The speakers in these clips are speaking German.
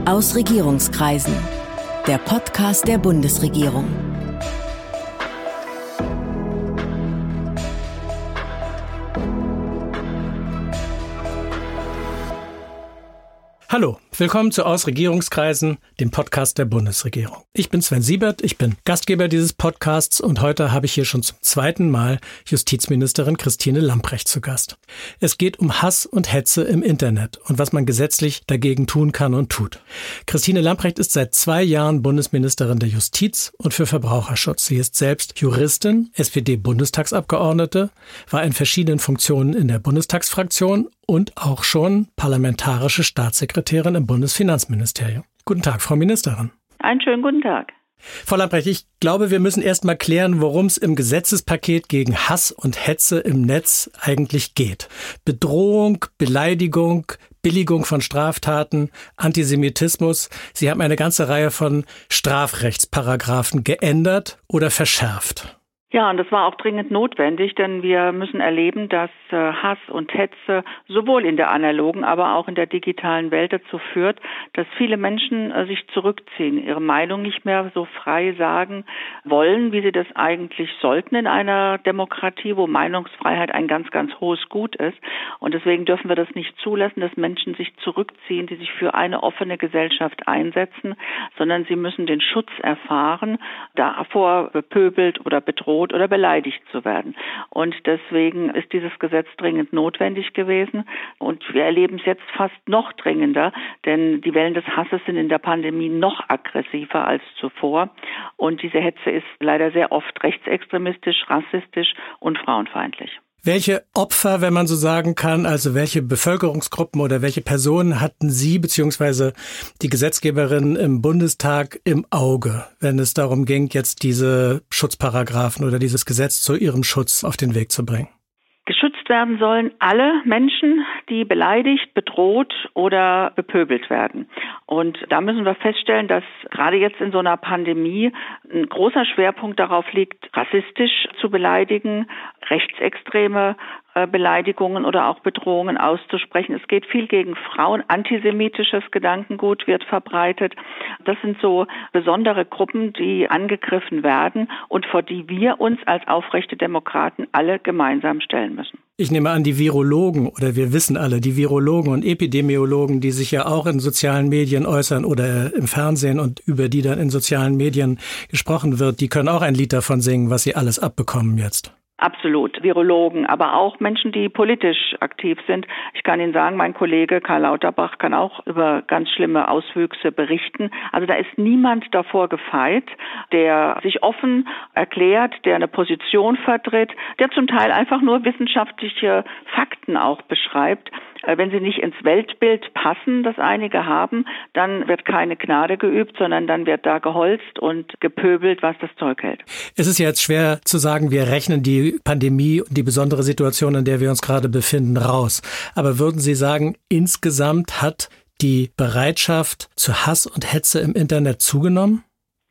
Aus Regierungskreisen. Der Podcast der Bundesregierung. Hallo, willkommen zu Aus Regierungskreisen, dem Podcast der Bundesregierung. Ich bin Sven Siebert, ich bin Gastgeber dieses Podcasts und heute habe ich hier schon zum zweiten Mal Justizministerin Christine Lambrecht zu Gast. Es geht um Hass und Hetze im Internet und was man gesetzlich dagegen tun kann und tut. Christine Lambrecht ist seit 2 Jahren Bundesministerin der Justiz und für Verbraucherschutz. Sie ist selbst Juristin, SPD-Bundestagsabgeordnete, war in verschiedenen Funktionen in der Bundestagsfraktion und auch schon parlamentarische Staatssekretärin im Bundesfinanzministerium. Guten Tag, Frau Ministerin. Einen schönen guten Tag. Frau Lambrecht, ich glaube, wir müssen erst mal klären, worum es im Gesetzespaket gegen Hass und Hetze im Netz eigentlich geht. Bedrohung, Beleidigung, Billigung von Straftaten, Antisemitismus. Sie haben eine ganze Reihe von Strafrechtsparagraphen geändert oder verschärft. Ja, und das war auch dringend notwendig, denn wir müssen erleben, dass Hass und Hetze sowohl in der analogen, aber auch in der digitalen Welt dazu führt, dass viele Menschen sich zurückziehen, ihre Meinung nicht mehr so frei sagen wollen, wie sie das eigentlich sollten in einer Demokratie, wo Meinungsfreiheit ein ganz, ganz hohes Gut ist. Und deswegen dürfen wir das nicht zulassen, dass Menschen sich zurückziehen, die sich für eine offene Gesellschaft einsetzen, sondern sie müssen den Schutz erfahren, davor bepöbelt oder bedroht oder beleidigt zu werden. Und deswegen ist dieses Gesetz dringend notwendig gewesen. Und wir erleben es jetzt fast noch dringender, denn die Wellen des Hasses sind in der Pandemie noch aggressiver als zuvor. Und diese Hetze ist leider sehr oft rechtsextremistisch, rassistisch und frauenfeindlich. Welche Opfer, wenn man so sagen kann, also welche Bevölkerungsgruppen oder welche Personen hatten Sie bzw. die Gesetzgeberin im Bundestag im Auge, wenn es darum ging, jetzt diese Schutzparagraphen oder dieses Gesetz zu ihrem Schutz auf den Weg zu bringen? Geschützt werden sollen alle Menschen, die beleidigt, bedroht oder bepöbelt werden. Und da müssen wir feststellen, dass gerade jetzt in so einer Pandemie ein großer Schwerpunkt darauf liegt, rassistisch zu beleidigen, rechtsextreme Beleidigungen oder auch Bedrohungen auszusprechen. Es geht viel gegen Frauen. Antisemitisches Gedankengut wird verbreitet. Das sind so besondere Gruppen, die angegriffen werden und vor die wir uns als aufrechte Demokraten alle gemeinsam stellen müssen. Ich nehme an, die Virologen oder wir wissen alle, die Virologen und Epidemiologen, die sich ja auch in sozialen Medien äußern oder im Fernsehen und über die dann in sozialen Medien gesprochen wird, die können auch ein Lied davon singen, was sie alles abbekommen jetzt. Absolut. Virologen, aber auch Menschen, die politisch aktiv sind. Ich kann Ihnen sagen, mein Kollege Karl Lauterbach kann auch über ganz schlimme Auswüchse berichten. Also da ist niemand davor gefeit, der sich offen erklärt, der eine Position vertritt, der zum Teil einfach nur wissenschaftliche Fakten auch beschreibt. Wenn sie nicht ins Weltbild passen, das einige haben, dann wird keine Gnade geübt, sondern dann wird da geholzt und gepöbelt, was das Zeug hält. Es ist jetzt schwer zu sagen, wir rechnen die Pandemie und die besondere Situation, in der wir uns gerade befinden, raus. Aber würden Sie sagen, insgesamt hat die Bereitschaft zu Hass und Hetze im Internet zugenommen?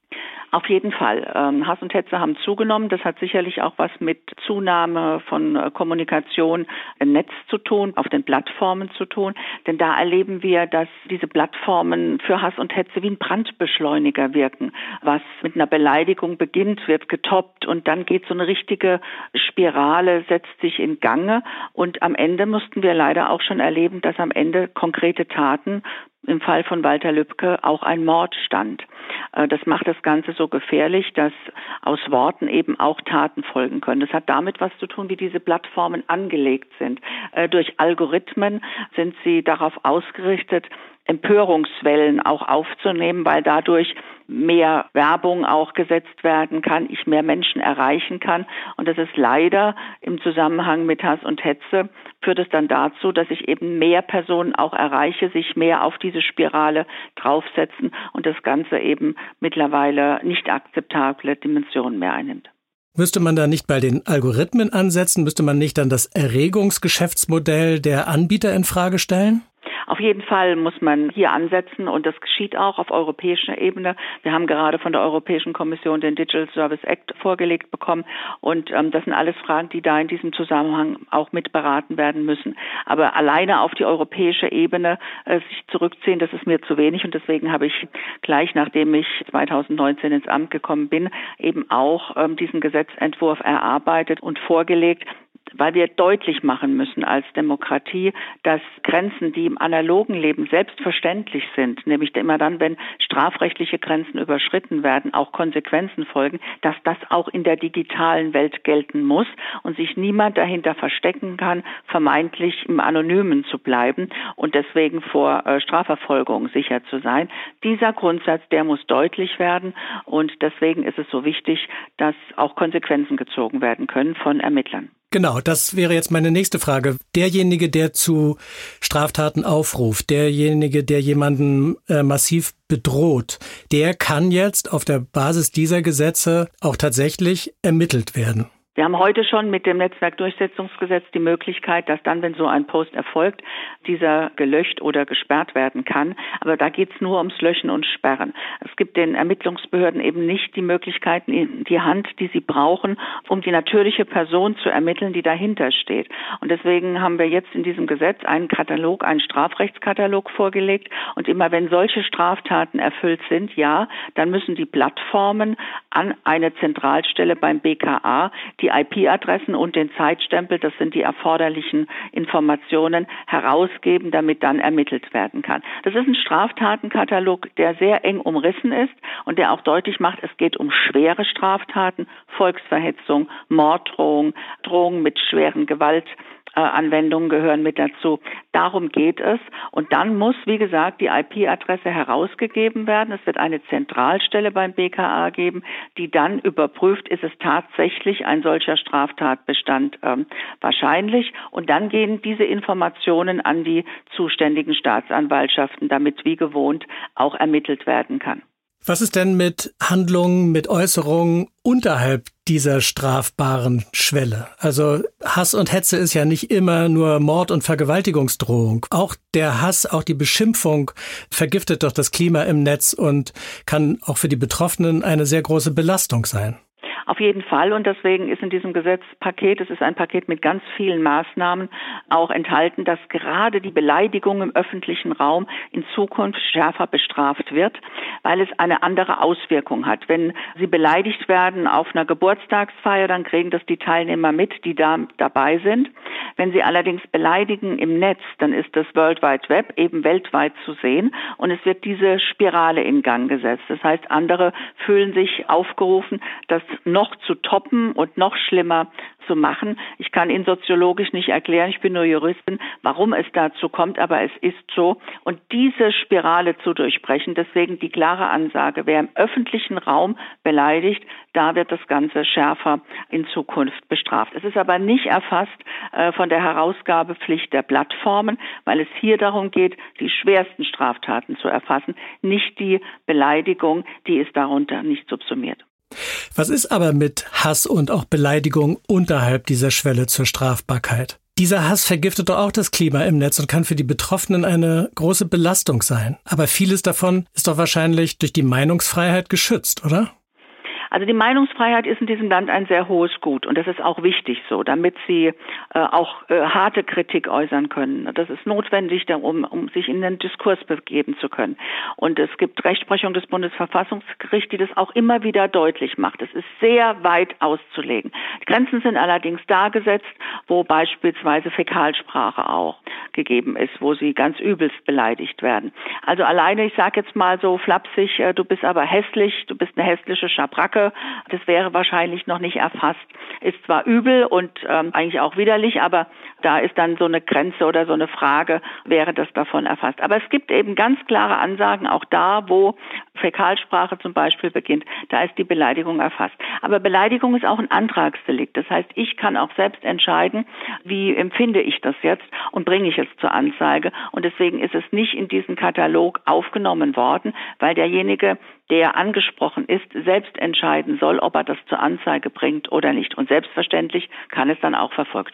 Auf jeden Fall. Hass und Hetze haben zugenommen. Das hat sicherlich auch was mit Zunahme von Kommunikation im Netz zu tun, auf den Plattformen zu tun. Denn da erleben wir, dass diese Plattformen für Hass und Hetze wie ein Brandbeschleuniger wirken. Was mit einer Beleidigung beginnt, wird getoppt und dann geht so eine richtige Spirale, setzt sich in Gange. Und am Ende mussten wir leider auch schon erleben, dass am Ende konkrete Taten, im Fall von Walter Lübcke auch ein Mord stand. Das macht das Ganze so gefährlich, dass aus Worten eben auch Taten folgen können. Das hat damit was zu tun, wie diese Plattformen angelegt sind. Durch Algorithmen sind sie darauf ausgerichtet, Empörungswellen auch aufzunehmen, weil dadurch mehr Werbung auch gesetzt werden kann, ich mehr Menschen erreichen kann. Und das ist leider im Zusammenhang mit Hass und Hetze, führt es dann dazu, dass ich eben mehr Personen auch erreiche, sich mehr auf diese Spirale draufsetzen und das Ganze eben mittlerweile nicht akzeptable Dimensionen mehr einnimmt. Müsste man da nicht bei den Algorithmen ansetzen? Müsste man nicht dann das Erregungsgeschäftsmodell der Anbieter in Frage stellen? Auf jeden Fall muss man hier ansetzen und das geschieht auch auf europäischer Ebene. Wir haben gerade von der Europäischen Kommission den Digital Service Act vorgelegt bekommen und das sind alles Fragen, die da in diesem Zusammenhang auch mit beraten werden müssen. Aber alleine auf die europäische Ebene sich zurückziehen, das ist mir zu wenig und deswegen habe ich gleich nachdem ich 2019 ins Amt gekommen bin, eben auch diesen Gesetzentwurf erarbeitet und vorgelegt, weil wir deutlich machen müssen als Demokratie, dass Grenzen, die im analogen Leben selbstverständlich sind, nämlich immer dann, wenn strafrechtliche Grenzen überschritten werden, auch Konsequenzen folgen, dass das auch in der digitalen Welt gelten muss und sich niemand dahinter verstecken kann, vermeintlich im Anonymen zu bleiben und deswegen vor Strafverfolgung sicher zu sein. Dieser Grundsatz, der muss deutlich werden und deswegen ist es so wichtig, dass auch Konsequenzen gezogen werden können von Ermittlern. Genau, das wäre jetzt meine nächste Frage. Derjenige, der zu Straftaten aufruft, derjenige, der jemanden massiv bedroht, der kann jetzt auf der Basis dieser Gesetze auch tatsächlich ermittelt werden. Wir haben heute schon mit dem Netzwerkdurchsetzungsgesetz die Möglichkeit, dass dann, wenn so ein Post erfolgt, dieser gelöscht oder gesperrt werden kann. Aber da geht es nur ums Löschen und Sperren. Es gibt den Ermittlungsbehörden eben nicht die Möglichkeiten in die Hand, die sie brauchen, um die natürliche Person zu ermitteln, die dahinter steht. Und deswegen haben wir jetzt in diesem Gesetz einen Katalog, einen Strafrechtskatalog vorgelegt. Und immer wenn solche Straftaten erfüllt sind, ja, dann müssen die Plattformen an eine Zentralstelle beim BKA die IP-Adressen und den Zeitstempel, das sind die erforderlichen Informationen, herausgeben, damit dann ermittelt werden kann. Das ist ein Straftatenkatalog, der sehr eng umrissen ist und der auch deutlich macht, es geht um schwere Straftaten, Volksverhetzung, Morddrohung, Drohung mit schweren Gewaltanwendungen gehören mit dazu. Darum geht es. Und dann muss, wie gesagt, die IP-Adresse herausgegeben werden. Es wird eine Zentralstelle beim BKA geben, die dann überprüft, ist es tatsächlich ein solcher Straftatbestand wahrscheinlich. Und dann gehen diese Informationen an die zuständigen Staatsanwaltschaften, damit wie gewohnt auch ermittelt werden kann. Was ist denn mit Handlungen, mit Äußerungen unterhalb dieser strafbaren Schwelle? Also Hass und Hetze ist ja nicht immer nur Mord- und Vergewaltigungsdrohung. Auch der Hass, auch die Beschimpfung vergiftet doch das Klima im Netz und kann auch für die Betroffenen eine sehr große Belastung sein. Auf jeden Fall und deswegen ist in diesem Gesetzpaket, es ist ein Paket mit ganz vielen Maßnahmen, auch enthalten, dass gerade die Beleidigung im öffentlichen Raum in Zukunft schärfer bestraft wird, weil es eine andere Auswirkung hat. Wenn sie beleidigt werden auf einer Geburtstagsfeier, dann kriegen das die Teilnehmer mit, die da dabei sind. Wenn sie allerdings beleidigen im Netz, dann ist das World Wide Web eben weltweit zu sehen und es wird diese Spirale in Gang gesetzt. Das heißt, andere fühlen sich aufgerufen, das noch zu toppen und noch schlimmer zu machen. Ich kann Ihnen soziologisch nicht erklären, ich bin nur Juristin, warum es dazu kommt, aber es ist so. Und diese Spirale zu durchbrechen, deswegen die klare Ansage, wer im öffentlichen Raum beleidigt, da wird das Ganze schärfer in Zukunft bestraft. Es ist aber nicht erfasst von der Herausgabepflicht der Plattformen, weil es hier darum geht, die schwersten Straftaten zu erfassen, nicht die Beleidigung, die ist darunter nicht subsumiert. Was ist aber mit Hass und auch Beleidigung unterhalb dieser Schwelle zur Strafbarkeit? Dieser Hass vergiftet doch auch das Klima im Netz und kann für die Betroffenen eine große Belastung sein. Aber vieles davon ist doch wahrscheinlich durch die Meinungsfreiheit geschützt, oder? Also die Meinungsfreiheit ist in diesem Land ein sehr hohes Gut und das ist auch wichtig so, damit sie auch harte Kritik äußern können. Das ist notwendig, um sich in den Diskurs begeben zu können. Und es gibt Rechtsprechung des Bundesverfassungsgerichts, die das auch immer wieder deutlich macht. Es ist sehr weit auszulegen. Die Grenzen sind allerdings da gesetzt, wo beispielsweise Fäkalsprache auch gegeben ist, wo sie ganz übelst beleidigt werden. Also alleine, ich sage jetzt mal so flapsig, du bist aber hässlich, du bist eine hässliche Schabracke, das wäre wahrscheinlich noch nicht erfasst. Ist zwar übel und eigentlich auch widerlich, aber da ist dann so eine Grenze oder so eine Frage, wäre das davon erfasst. Aber es gibt eben ganz klare Ansagen, auch da, wo Fäkalsprache zum Beispiel beginnt, da ist die Beleidigung erfasst. Aber Beleidigung ist auch ein Antragsdelikt. Das heißt, ich kann auch selbst entscheiden, wie empfinde ich das jetzt und bringe ich es zur Anzeige. Und deswegen ist es nicht in diesen Katalog aufgenommen worden, weil derjenige, der angesprochen ist, selbst entscheiden soll, ob er das zur Anzeige bringt oder nicht. Und selbstverständlich kann es dann auch verfolgt werden.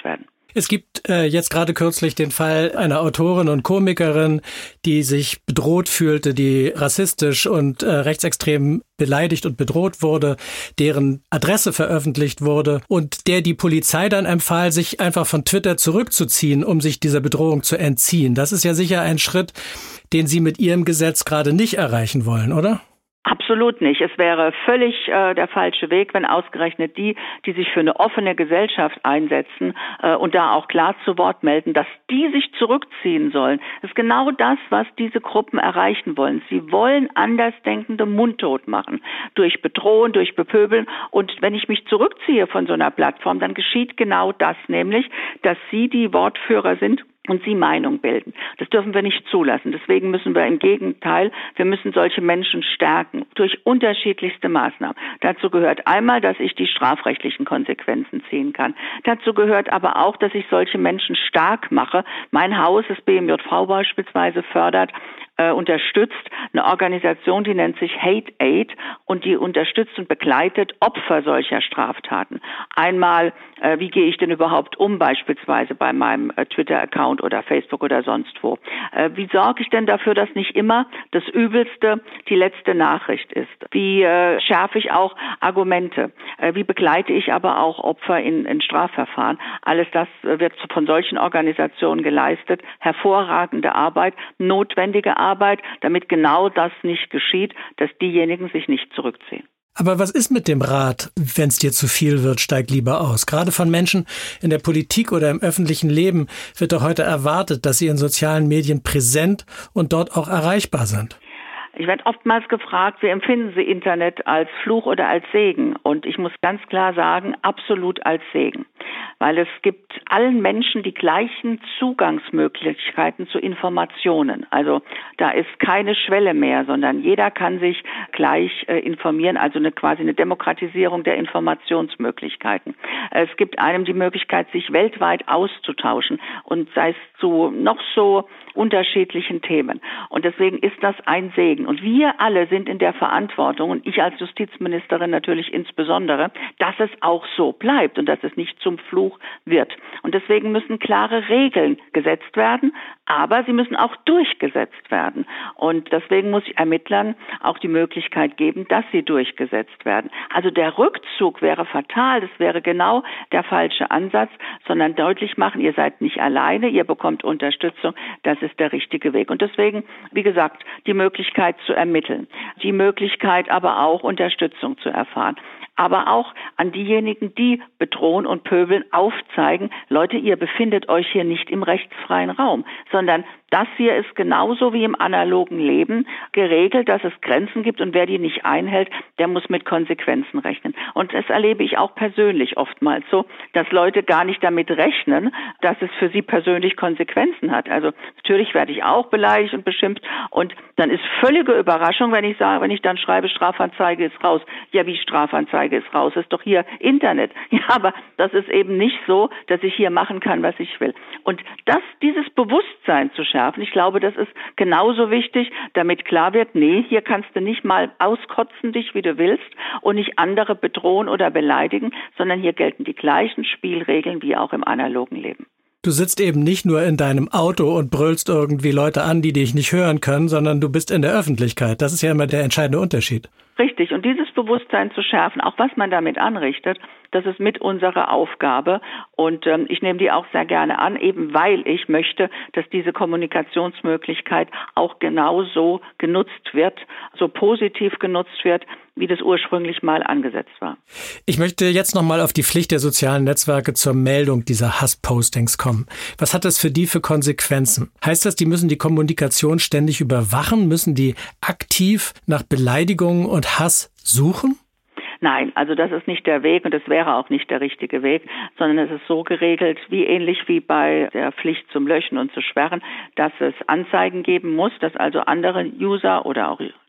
Es gibt jetzt gerade kürzlich den Fall einer Autorin und Komikerin, die sich bedroht fühlte, die rassistisch und rechtsextrem beleidigt und bedroht wurde, deren Adresse veröffentlicht wurde und der die Polizei dann empfahl, sich einfach von Twitter zurückzuziehen, um sich dieser Bedrohung zu entziehen. Das ist ja sicher ein Schritt, den Sie mit Ihrem Gesetz gerade nicht erreichen wollen, oder? Absolut nicht. Es wäre völlig der falsche Weg, wenn ausgerechnet die sich für eine offene Gesellschaft einsetzen und da auch klar zu Wort melden, dass die sich zurückziehen sollen. Das ist genau das, was diese Gruppen erreichen wollen. Sie wollen Andersdenkende mundtot machen. Durch Bedrohen, durch Bepöbeln. Und wenn ich mich zurückziehe von so einer Plattform, dann geschieht genau das, nämlich, dass sie die Wortführer sind und sie Meinung bilden. Das dürfen wir nicht zulassen. Deswegen müssen wir im Gegenteil, wir müssen solche Menschen stärken durch unterschiedlichste Maßnahmen. Dazu gehört einmal, dass ich die strafrechtlichen Konsequenzen ziehen kann. Dazu gehört aber auch, dass ich solche Menschen stark mache. Mein Haus, das BMJV beispielsweise, fördert, unterstützt eine Organisation, die nennt sich Hate Aid und die unterstützt und begleitet Opfer solcher Straftaten. Einmal, wie gehe ich denn überhaupt um, beispielsweise bei meinem Twitter-Account oder Facebook oder sonst wo? Wie sorge ich denn dafür, dass nicht immer das Übelste die letzte Nachricht ist? Wie schärfe ich auch Argumente? Wie begleite ich aber auch Opfer in Strafverfahren? Alles das wird von solchen Organisationen geleistet. Hervorragende Arbeit, notwendige Arbeit, damit genau das nicht geschieht, dass diejenigen sich nicht zurückziehen. Aber was ist mit dem Rat, wenn es dir zu viel wird, steig lieber aus? Gerade von Menschen in der Politik oder im öffentlichen Leben wird doch heute erwartet, dass sie in sozialen Medien präsent und dort auch erreichbar sind. Ich werde oftmals gefragt, wie empfinden Sie Internet, als Fluch oder als Segen? Und ich muss ganz klar sagen, absolut als Segen. Weil es gibt allen Menschen die gleichen Zugangsmöglichkeiten zu Informationen. Also da ist keine Schwelle mehr, sondern jeder kann sich gleich informieren, also quasi eine Demokratisierung der Informationsmöglichkeiten. Es gibt einem die Möglichkeit, sich weltweit auszutauschen und sei es zu noch so unterschiedlichen Themen. Und deswegen ist das ein Segen. Und wir alle sind in der Verantwortung, und ich als Justizministerin natürlich insbesondere, dass es auch so bleibt und dass es nicht zum Fluch wird. Und deswegen müssen klare Regeln gesetzt werden, aber sie müssen auch durchgesetzt werden. Und deswegen muss ich Ermittlern auch die Möglichkeit geben, dass sie durchgesetzt werden. Also der Rückzug wäre fatal, das wäre genau der falsche Ansatz, sondern deutlich machen, ihr seid nicht alleine, ihr bekommt Unterstützung, das ist der richtige Weg. Und deswegen, wie gesagt, die Möglichkeit zu ermitteln, die Möglichkeit aber auch Unterstützung zu erfahren. Aber auch an diejenigen, die bedrohen und pöbeln, aufzeigen, Leute, ihr befindet euch hier nicht im rechtsfreien Raum, sondern das hier ist genauso wie im analogen Leben geregelt, dass es Grenzen gibt und wer die nicht einhält, der muss mit Konsequenzen rechnen. Und das erlebe ich auch persönlich oftmals so, dass Leute gar nicht damit rechnen, dass es für sie persönlich Konsequenzen hat. Also natürlich werde ich auch beleidigt und beschimpft und dann ist völlige Überraschung, wenn ich dann schreibe, Strafanzeige ist raus. Ja, wie Strafanzeige ist raus? Ist doch hier Internet. Ja, aber das ist eben nicht so, dass ich hier machen kann, was ich will. Und dieses Bewusstsein zu schärfen, ich glaube, das ist genauso wichtig, damit klar wird, nee, hier kannst du nicht mal auskotzen dich, wie du willst und nicht andere bedrohen oder beleidigen, sondern hier gelten die gleichen Spielregeln wie auch im analogen Leben. Du sitzt eben nicht nur in deinem Auto und brüllst irgendwie Leute an, die dich nicht hören können, sondern du bist in der Öffentlichkeit. Das ist ja immer der entscheidende Unterschied. Richtig. Und dieses Bewusstsein zu schärfen, auch was man damit anrichtet, das ist mit unserer Aufgabe. Und ich nehme die auch sehr gerne an, eben weil ich möchte, dass diese Kommunikationsmöglichkeit auch genauso genutzt wird, so positiv genutzt wird, wie das ursprünglich mal angesetzt war. Ich möchte jetzt nochmal auf die Pflicht der sozialen Netzwerke zur Meldung dieser Hasspostings kommen. Was hat das für die für Konsequenzen? Heißt das, die müssen die Kommunikation ständig überwachen? Müssen die aktiv nach Beleidigungen und Hass suchen? Nein, also das ist nicht der Weg und das wäre auch nicht der richtige Weg, sondern es ist so geregelt, ähnlich wie bei der Pflicht zum Löschen und zu sperren, dass es Anzeigen geben muss, dass also andere User oder auch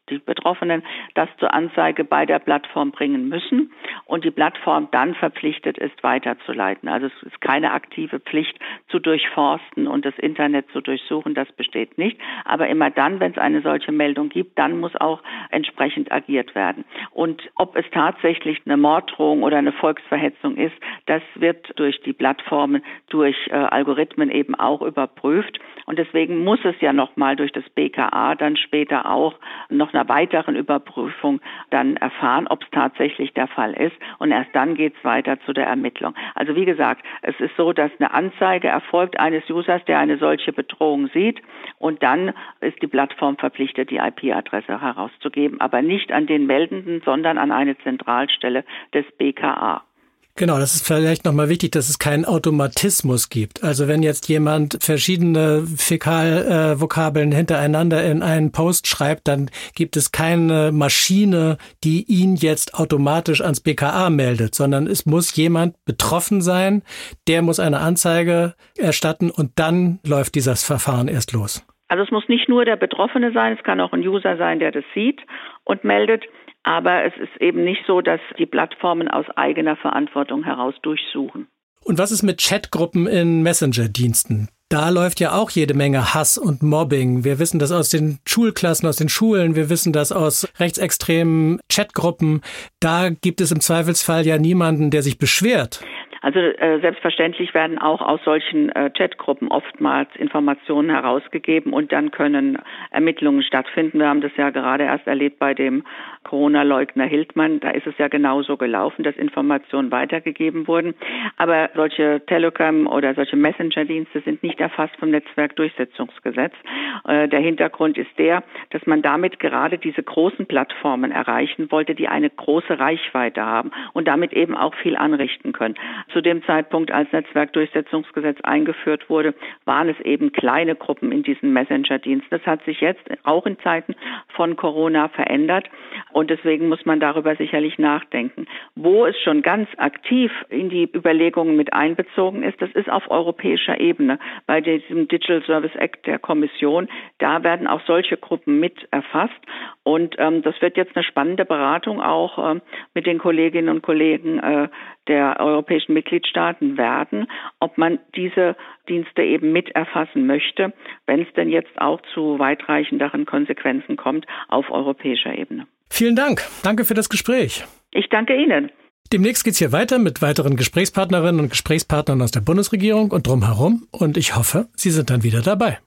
die Betroffenen das zur Anzeige bei der Plattform bringen müssen und die Plattform dann verpflichtet ist, weiterzuleiten. Also es ist keine aktive Pflicht zu durchforsten und das Internet zu durchsuchen, das besteht nicht. Aber immer dann, wenn es eine solche Meldung gibt, dann muss auch entsprechend agiert werden. Und ob es tatsächlich eine Morddrohung oder eine Volksverhetzung ist, das wird durch die Plattformen, durch Algorithmen eben auch überprüft. Und deswegen muss es ja nochmal durch das BKA dann später auch noch einer weiteren Überprüfung dann erfahren, ob es tatsächlich der Fall ist. Und erst dann geht es weiter zu der Ermittlung. Also wie gesagt, es ist so, dass eine Anzeige erfolgt eines Users, der eine solche Bedrohung sieht. Und dann ist die Plattform verpflichtet, die IP-Adresse herauszugeben. Aber nicht an den Meldenden, sondern an eine Zentralstelle des BKA. Genau, das ist vielleicht nochmal wichtig, dass es keinen Automatismus gibt. Also wenn jetzt jemand verschiedene Fäkalvokabeln hintereinander in einen Post schreibt, dann gibt es keine Maschine, die ihn jetzt automatisch ans BKA meldet, sondern es muss jemand betroffen sein, der muss eine Anzeige erstatten und dann läuft dieses Verfahren erst los. Also es muss nicht nur der Betroffene sein, es kann auch ein User sein, der das sieht und meldet. Aber es ist eben nicht so, dass die Plattformen aus eigener Verantwortung heraus durchsuchen. Und was ist mit Chatgruppen in Messenger-Diensten? Da läuft ja auch jede Menge Hass und Mobbing. Wir wissen das aus den Schulklassen, aus den Schulen. Wir wissen das aus rechtsextremen Chatgruppen. Da gibt es im Zweifelsfall ja niemanden, der sich beschwert. Also selbstverständlich werden auch aus solchen Chatgruppen oftmals Informationen herausgegeben und dann können Ermittlungen stattfinden. Wir haben das ja gerade erst erlebt bei dem Corona-Leugner Hildmann. Da ist es ja genauso gelaufen, dass Informationen weitergegeben wurden. Aber solche Telegram oder solche Messenger-Dienste sind nicht erfasst vom Netzwerkdurchsetzungsgesetz. Der Hintergrund ist der, dass man damit gerade diese großen Plattformen erreichen wollte, die eine große Reichweite haben und damit eben auch viel anrichten können. Zu dem Zeitpunkt, als Netzwerkdurchsetzungsgesetz eingeführt wurde, waren es eben kleine Gruppen in diesen Messenger-Diensten. Das hat sich jetzt auch in Zeiten von Corona verändert und deswegen muss man darüber sicherlich nachdenken. Wo es schon ganz aktiv in die Überlegungen mit einbezogen ist, das ist auf europäischer Ebene. Bei diesem Digital Service Act der Kommission, da werden auch solche Gruppen mit erfasst und das wird jetzt eine spannende Beratung auch mit den Kolleginnen und Kollegen der europäischen Mitgliedstaaten werden, ob man diese Dienste eben mit erfassen möchte, wenn es denn jetzt auch zu weitreichenderen Konsequenzen kommt auf europäischer Ebene. Vielen Dank. Danke für das Gespräch. Ich danke Ihnen. Demnächst geht's hier weiter mit weiteren Gesprächspartnerinnen und Gesprächspartnern aus der Bundesregierung und drumherum. Und ich hoffe, Sie sind dann wieder dabei.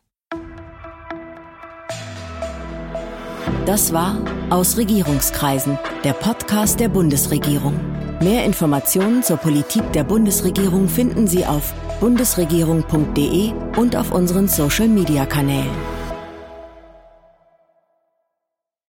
Das war Aus Regierungskreisen, der Podcast der Bundesregierung. Mehr Informationen zur Politik der Bundesregierung finden Sie auf bundesregierung.de und auf unseren Social-Media-Kanälen.